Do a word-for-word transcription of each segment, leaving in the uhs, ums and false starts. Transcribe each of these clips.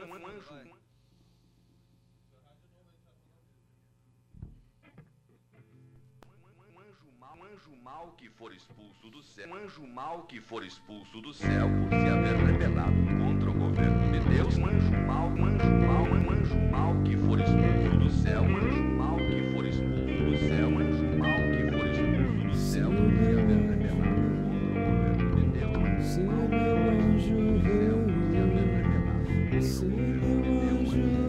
anjo mau que for expulso do céu, um anjo mau que for expulso do céu por se haver rebelado contra o governo de Deus, um anjo mau, um anjo mau, um anjo mau que for expulso do céu, um anjo mau que for expulso do céu, um anjo mau que for expulso do céu por se haver rebelado contra o governo de Deus, um anjo mau que for expulso do céu por se haver rebelado contra o governo de Deus, um anjo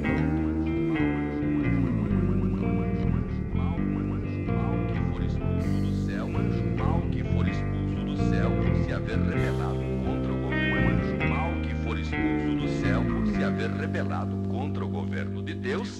haver rebelado contra o governo, um anjo mau que for expulso do céu por se haver rebelado contra o governo de Deus.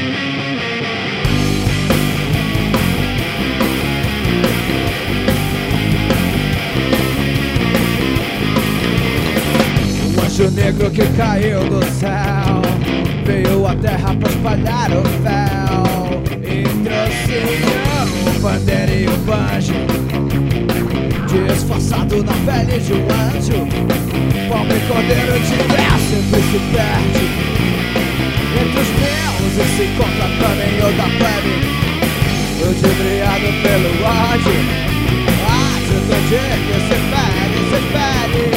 Um anjo negro que caiu do céu veio à terra pra espalhar o fel e trouxe o pandeiro e o banjo, disfarçado na pele de um anjo. Pobre cordeiro de guerra sempre se perde entre os meus e se encontra no caminho da pele, ludibriado pelo ódio. Atitude que se fere, se fere.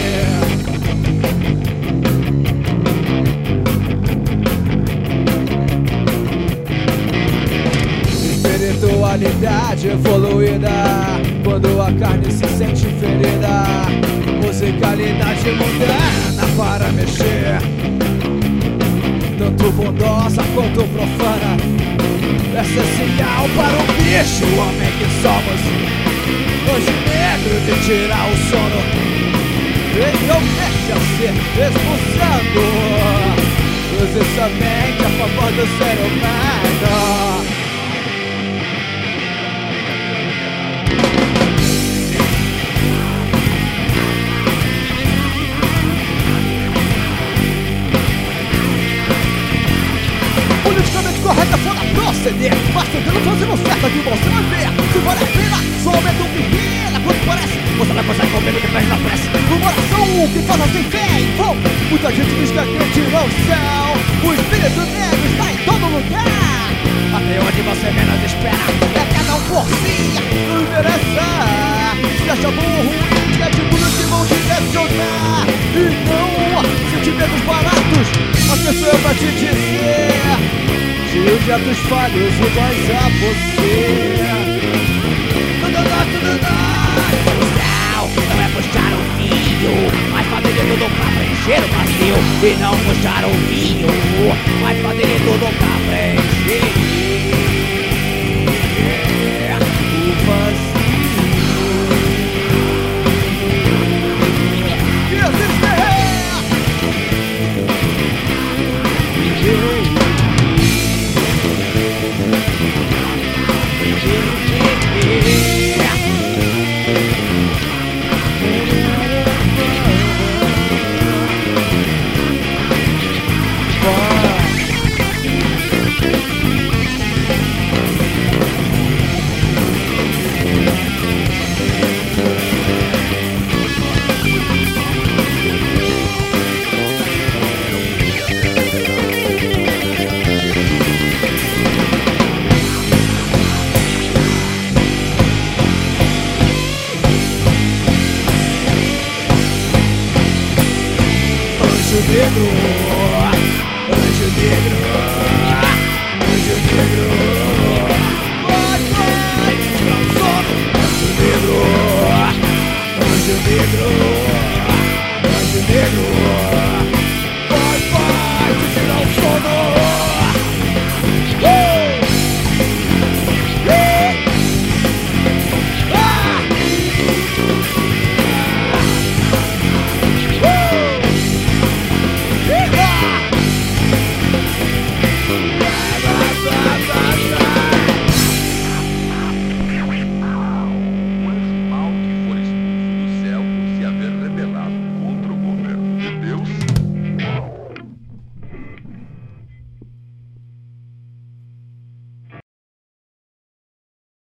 Espiritualidade evoluída quando a carne se sente ferida, musicalidade mundana para mexer, tanto bondosa quanto profana, essencial para o bicho, o homem que somos. Hoje negro de tirar o sono, então mexa-se expulsando, use somente a favor do ser humano. Correta for a proceder, mas tentando fazer oferta de você vai ver se vale a pena. Só aumenta um pequeno, quanto parece. Você vai passar com medo que faz na pressa. Coração que faz sem fé em vão. Muita gente diz que acredita no céu. O espírito negro está em todo lugar. Até onde você menos espera, é cada um por si, não interessa. Se acha burro, é tipo dos que vão te direcionar. E não sentimentos baratos, a pessoa vai te dizer: cheio de atos falhos iguais a você. Tudo dá, tudo dá. O céu não é puxar o fio, mas fazer de tudo pra preencher o vazio. E não puxar o fio, mas fazer de tudo pra preencher o vazio. E assim é. Anjo negro, anjo negro.